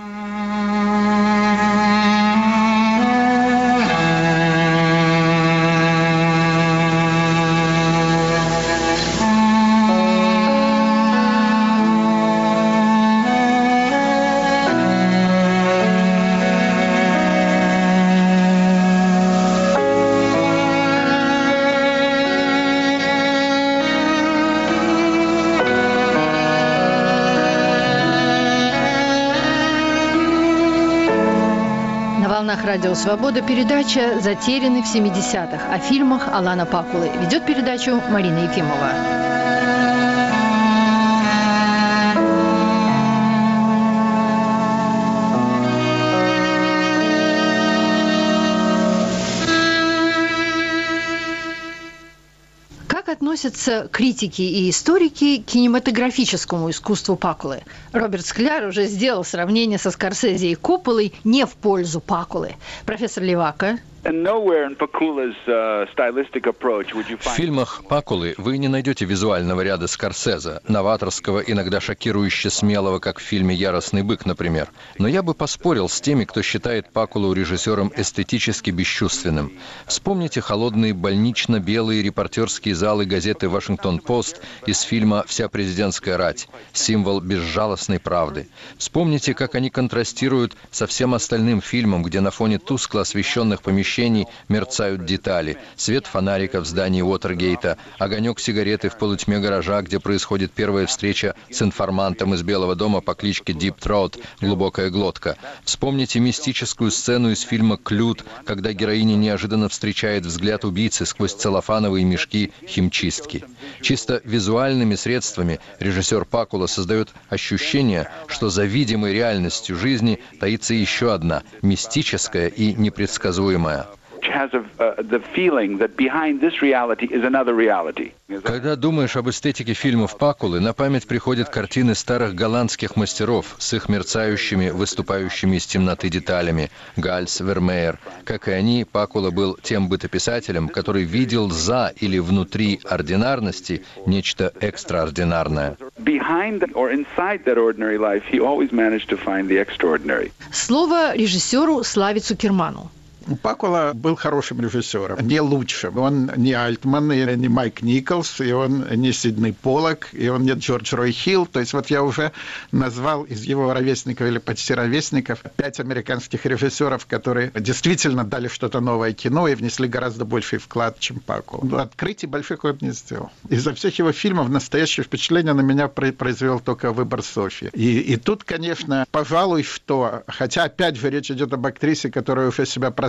Радио «Свобода» передача «Затерянный в семидесятых» о фильмах Алана Пакулы. Ведет передачу Марина Ефимова. Как относятся критики и историки к кинематографическому искусству Пакулы? Роберт Скляр уже сделал сравнение со Скорсезе и Копполой не в пользу Пакулы. Профессор Левака. В фильмах Пакулы вы не найдете визуального ряда Скорсезе, новаторского, иногда шокирующе смелого, как в фильме «Яростный бык», например. Но я бы поспорил с теми, кто считает Пакулу режиссером эстетически бесчувственным. Вспомните холодные больнично-белые репортерские залы газеты «Вашингтон-Пост» из фильма «Вся президентская рать», символ безжалостной правды. Вспомните, как они контрастируют со всем остальным фильмом, где на фоне тускло освещенных помещений мерцают детали. Свет фонарика в здании Уотергейта, огонек сигареты в полутьме гаража, где происходит первая встреча с информантом из Белого дома по кличке Дип Троут, глубокая глотка. Вспомните мистическую сцену из фильма «Клют», когда героиня неожиданно встречает взгляд убийцы сквозь целлофановые мешки химчистки. Чисто визуальными средствами режиссер Пакула создает ощущение, что за видимой реальностью жизни таится еще одна, мистическая и непредсказуемая. Когда думаешь об эстетике фильмов Пакулы, на память приходят картины старых голландских мастеров с их мерцающими, выступающими из темноты деталями. Гальс, Вермеер. Как и они, Пакула был тем бытописателем, который видел за или внутри ординарности нечто экстраординарное. Слово режиссеру Славе Цукерману. Пакула был хорошим режиссером, не лучшим. Он не Альтман, и не Майк Николс, и он не Сидней Поллок, и он не Джордж Рой Хилл. То есть вот я уже назвал из его ровесников или почти ровесников пять американских режиссеров, которые действительно дали что-то новое кино и внесли гораздо больший вклад, чем Пакула. Открытий большой ход не сделал. Из-за всех его фильмов настоящее впечатление на меня произвел только «Выбор Софьи». И, и тут, конечно, пожалуй, что, хотя опять же речь идет об актрисе, которая уже себя прославила,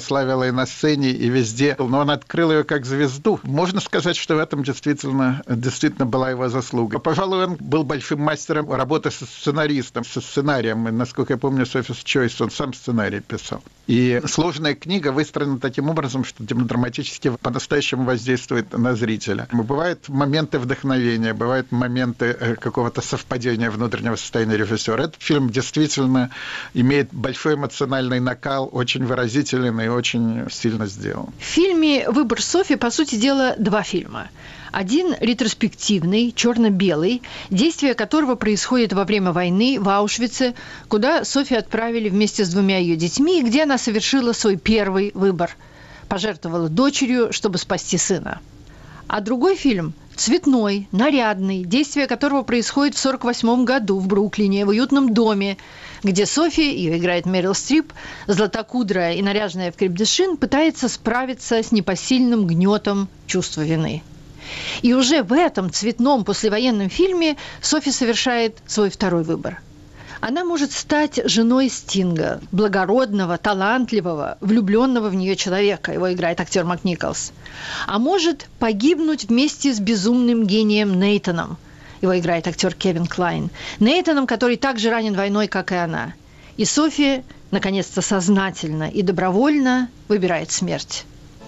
прославила и на сцене, и везде. Но он открыл ее как звезду. Можно сказать, что в этом действительно, действительно была его заслуга. Пожалуй, он был большим мастером работы со сценаристом, со сценарием. И, насколько я помню, Софис Чойс, он сам сценарий писал. И сложная книга выстроена таким образом, что драматически по-настоящему воздействует на зрителя. Бывают моменты вдохновения, бывают моменты какого-то совпадения внутреннего состояния режиссера. Этот фильм действительно имеет большой эмоциональный накал, очень выразителен и очень сильно сделан. В фильме «Выбор Софи», по сути дела, два фильма. Один ретроспективный, черно-белый, действие которого происходит во время войны в Аушвице, куда Софи отправили вместе с двумя ее детьми, и где она совершила свой первый выбор. Пожертвовала дочерью, чтобы спасти сына. А другой фильм цветной, нарядный, действие которого происходит в сорок восьмом году в Бруклине, в уютном доме, где Софи, ее играет Мерил Стрип, златокудрая и наряженная в крепдешин, пытается справиться с непосильным гнетом чувства вины. И уже в этом цветном послевоенном фильме Софи совершает свой второй выбор. Она может стать женой Стинга, благородного, талантливого, влюбленного в нее человека. Его играет актер Мак Николс. А может погибнуть вместе с безумным гением Нейтаном. Его играет актер Кевин Клайн. Нейтаном, который так же ранен войной, как и она. И Софи, наконец-то, сознательно и добровольно выбирает смерть.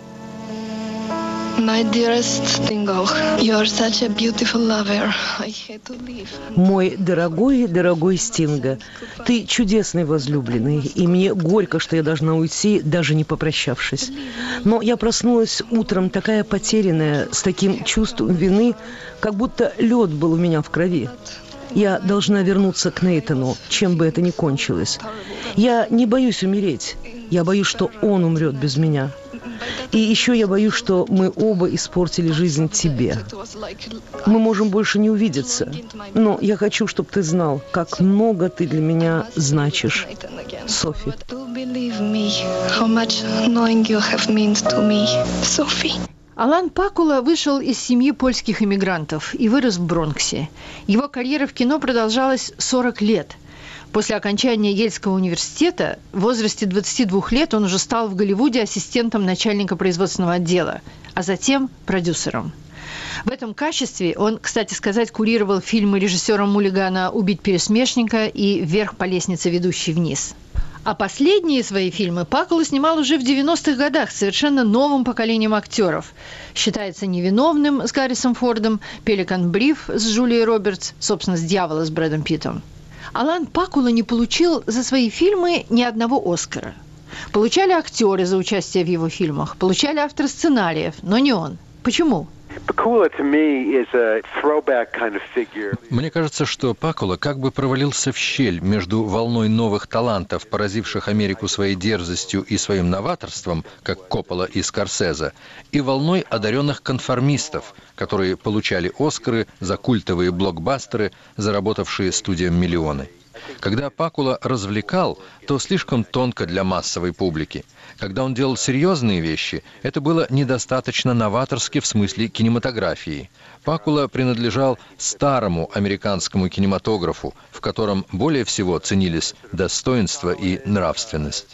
My dearest Stingo, you are such a beautiful lover. I hate to leave. Мой дорогой, дорогой Стинга, ты чудесный возлюбленный, и мне горько, что я должна уйти, даже не попрощавшись. Но я проснулась утром такая потерянная, с таким чувством вины, как будто лед был у меня в крови. Я должна вернуться к Нейтану, чем бы это ни кончилось. Я не боюсь умереть, я боюсь, что он умрет без меня. И еще я боюсь, что мы оба испортили жизнь тебе. Мы можем больше не увидеться, но я хочу, чтобы ты знал, как много ты для меня значишь, Софи. Алан Пакула вышел из семьи польских иммигрантов и вырос в Бронксе. Его карьера в кино продолжалась сорок лет. После окончания Ельского университета в возрасте двадцати двух лет он уже стал в Голливуде ассистентом начальника производственного отдела, а затем продюсером. В этом качестве он, кстати сказать, курировал фильмы режиссера Муллигана «Убить пересмешника» и «Вверх по лестнице, ведущей вниз». А последние свои фильмы Пакула снимал уже в девяностых годах с совершенно новым поколением актеров. Считается «Невиновным» с Гаррисом Фордом, «Пеликан Бриф» с Джулией Робертс, собственно, с «Дьявола» с Брэдом Питтом. Алан Пакула не получил за свои фильмы ни одного «Оскара». Получали актеры за участие в его фильмах, получали авторы сценариев, но не он. Почему? Мне кажется, что Пакула как бы провалился в щель между волной новых талантов, поразивших Америку своей дерзостью и своим новаторством, как Коппола и Скорсезе, и волной одаренных конформистов, которые получали «Оскары» за культовые блокбастеры, заработавшие студиям миллионы. Когда Пакула развлекал, то слишком тонко для массовой публики. Когда он делал серьезные вещи, это было недостаточно новаторски в смысле кинематографии. Пакула принадлежал старому американскому кинематографу, в котором более всего ценились достоинство и нравственность.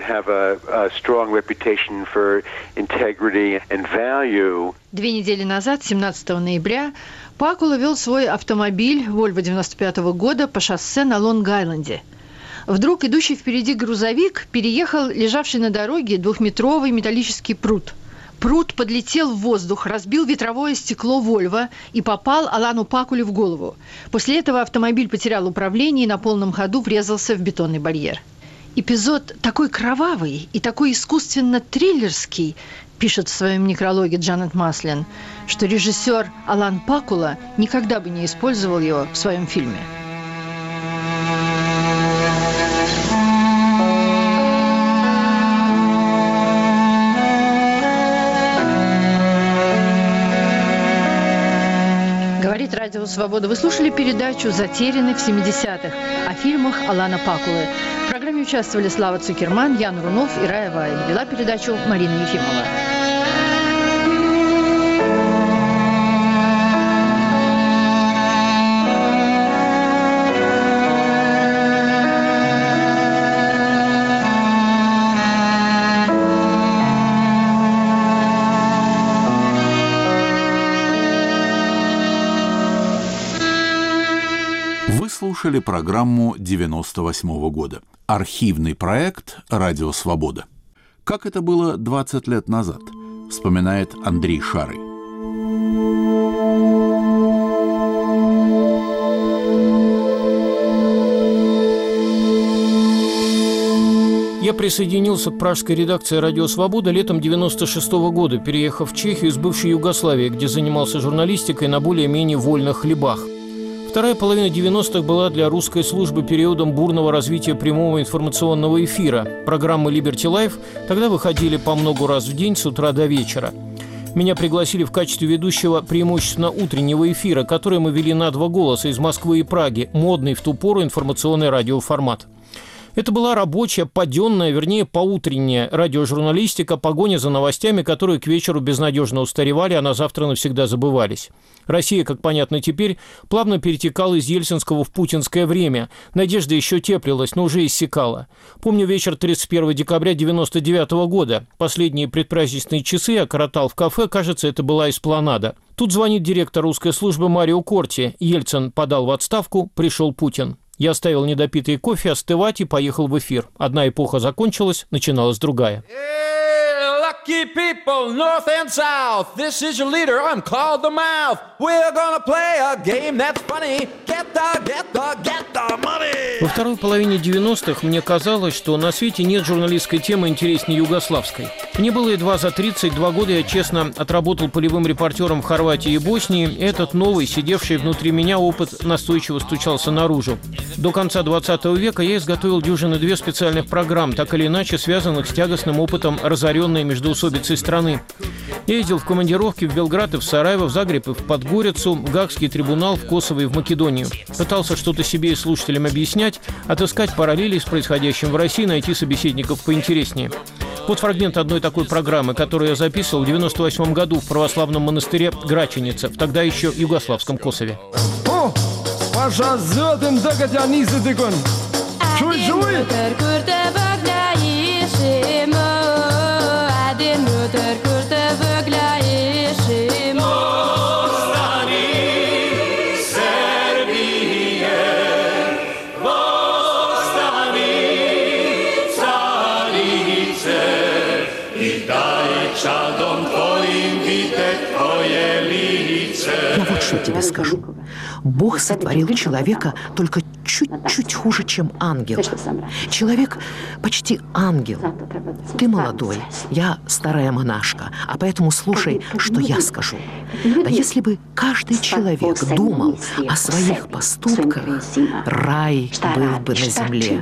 Две недели назад, семнадцатого ноября, Пакула вел свой автомобиль Volvo девяносто пятого года по шоссе на Лонг-Айленде. Вдруг идущий впереди грузовик переехал лежавший на дороге двухметровый металлический пруд. Пруд подлетел в воздух, разбил ветровое стекло Volvo и попал Алану Пакуле в голову. После этого автомобиль потерял управление и на полном ходу врезался в бетонный барьер. Эпизод такой кровавый и такой искусственно триллерский, пишет в своем некрологе Джанет Маслин, что режиссер Алан Пакула никогда бы не использовал его в своем фильме. Говорит Радио Свобода. Вы слушали передачу «Затерянный в семидесятых» о фильмах Алана Пакулы. В программе участвовали Слава Цукерман, Ян Рунов и Рая Вайн. Вела передачу Марина Ефимова. слушали программу девяносто восьмого года. Архивный проект «Радио Свобода». Как это было двадцать лет назад, вспоминает Андрей Шарый. Я присоединился к пражской редакции «Радио Свобода» летом девяносто шестого года, переехав в Чехию из бывшей Югославии, где занимался журналистикой на более-менее вольных хлебах. Вторая половина девяностых была для русской службы периодом бурного развития прямого информационного эфира. Программы «Liberty Life» тогда выходили по много раз в день с утра до вечера. Меня пригласили в качестве ведущего преимущественно утреннего эфира, который мы вели на два голоса из Москвы и Праги, модный в ту пору информационный радиоформат. Это была рабочая, паденная, вернее, поутренняя радиожурналистика, погоня за новостями, которые к вечеру безнадежно устаревали, а на завтра навсегда забывались. Россия, как понятно теперь, плавно перетекала из ельцинского в путинское время. Надежда еще теплилась, но уже иссякала. Помню вечер тридцать первого декабря девяносто девятого года. Последние предпраздничные часы я коротал в кафе, кажется, это была эспланада. Тут звонит директор русской службы Марио Корти. Ельцин подал в отставку, пришел Путин. Я оставил недопитый кофе остывать и поехал в эфир. Одна эпоха закончилась, начиналась другая. Lucky people, north and south. This is your leader, I'm called the mouth. We're gonna play a game that's funny. Get the, get the, get the money. Во второй половине девяностых мне казалось, что на свете нет журналистской темы интереснее югославской. Мне было едва за тридцать два года, я честно отработал полевым репортером в Хорватии и Боснии. И этот новый, сидевший внутри меня опыт настойчиво стучался наружу. До конца двадцатого века я изготовил дюжины две специальных программ, так или иначе связанных с тягостным опытом разоренной междоусобицей страны. Я ездил в командировки в Белград и в Сараево, в Загреб и в Подгорицу, в Гаагский трибунал, в Косово и в Македонию. Пытался что-то себе и слушателям объяснять, отыскать параллели с происходящим в России, найти собеседников поинтереснее. Вот фрагмент одной такой программы, которую я записывал в девяносто восьмом году в православном монастыре Граченица, в тогда еще югославском Косове. О, Паша зётен докатянизы тыкон. Чуй, чуй! Я вот что тебе скажу. Бог сотворил человека только чуть-чуть хуже, чем ангел. Человек почти ангел. Ты молодой, я старая монашка, а поэтому слушай, что я скажу. Да если бы каждый человек думал о своих поступках, рай был бы на земле.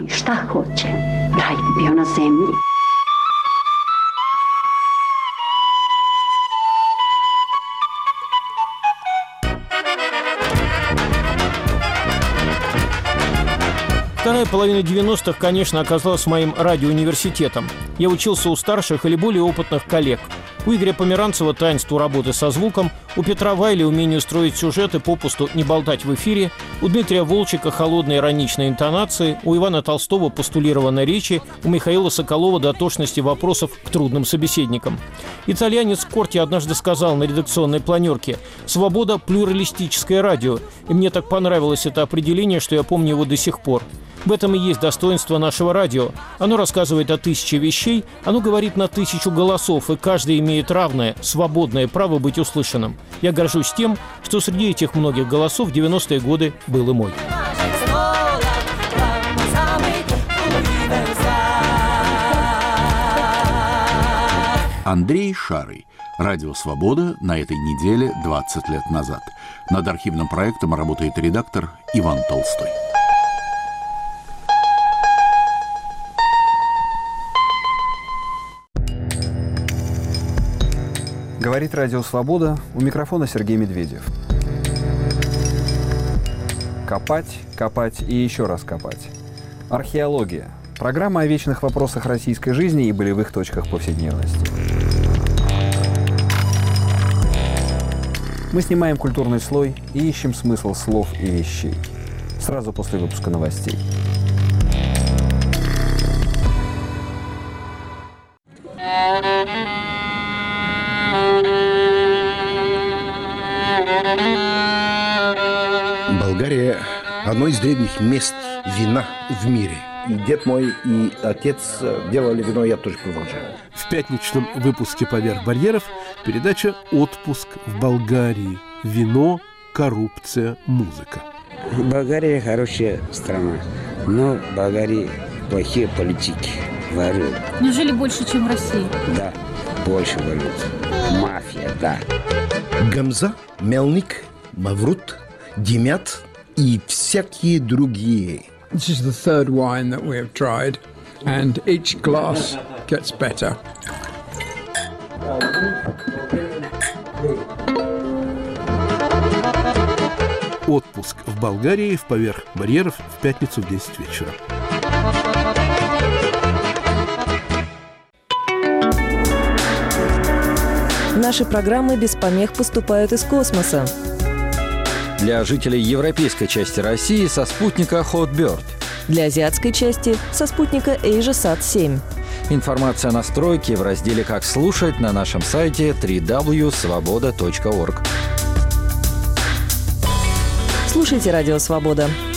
Вторая половина девяностых, конечно, оказалась моим радиоуниверситетом. Я учился у старших или более опытных коллег. У Игоря Померанцева таинству работы со звуком, у Петра Вайли умению строить сюжеты, попусту не болтать в эфире, у Дмитрия Волчика холодной ироничной интонации, у Ивана Толстого постулированной речи, у Михаила Соколова дотошности вопросов к трудным собеседникам. Итальянец Корти однажды сказал на редакционной планерке: «Свобода – плюралистическое радио». И мне так понравилось это определение, что я помню его до сих пор. В этом и есть достоинство нашего радио. Оно рассказывает о тысяче вещей, оно говорит на тысячу голосов, и каждый имеет равное, свободное право быть услышанным. Я горжусь тем, что среди этих многих голосов в девяностые годы был и мой. Андрей Шарый. Радио «Свобода» на этой неделе двадцать лет назад. Над архивным проектом работает редактор Иван Толстой. Говорит Радио Свобода, у микрофона Сергей Медведев. Копать, копать и еще раз копать. Археология. Программа о вечных вопросах российской жизни и болевых точках повседневности. Мы снимаем культурный слой и ищем смысл слов и вещей. Сразу после выпуска новостей. Болгария одно из древних мест вина в мире. И дед мой, и отец делали вино, я тоже продолжаю. В пятничном выпуске «Поверх барьеров» передача «Отпуск в Болгарии». Вино, коррупция, музыка. Болгария хорошая страна, но в Болгарии плохие политики, воруют. Неужели больше, чем в России? Да, больше воруют. Мафия, да. Гамза, Мелник, Маврут, Демят и всякие другие. This is the third wine that we have tried, and each glass gets better. Отпуск в Болгарии в «Поверх барьеров» в пятницу в десять вечера. Наши программы без помех поступают из космоса. Для жителей европейской части России со спутника Hotbird. Для азиатской части со спутника AsiaSat семь. Информация о настройке в разделе «Как слушать» на нашем сайте дабл-ю дабл ю дабл ю точка свобода точка орг. Слушайте «Радио Свобода».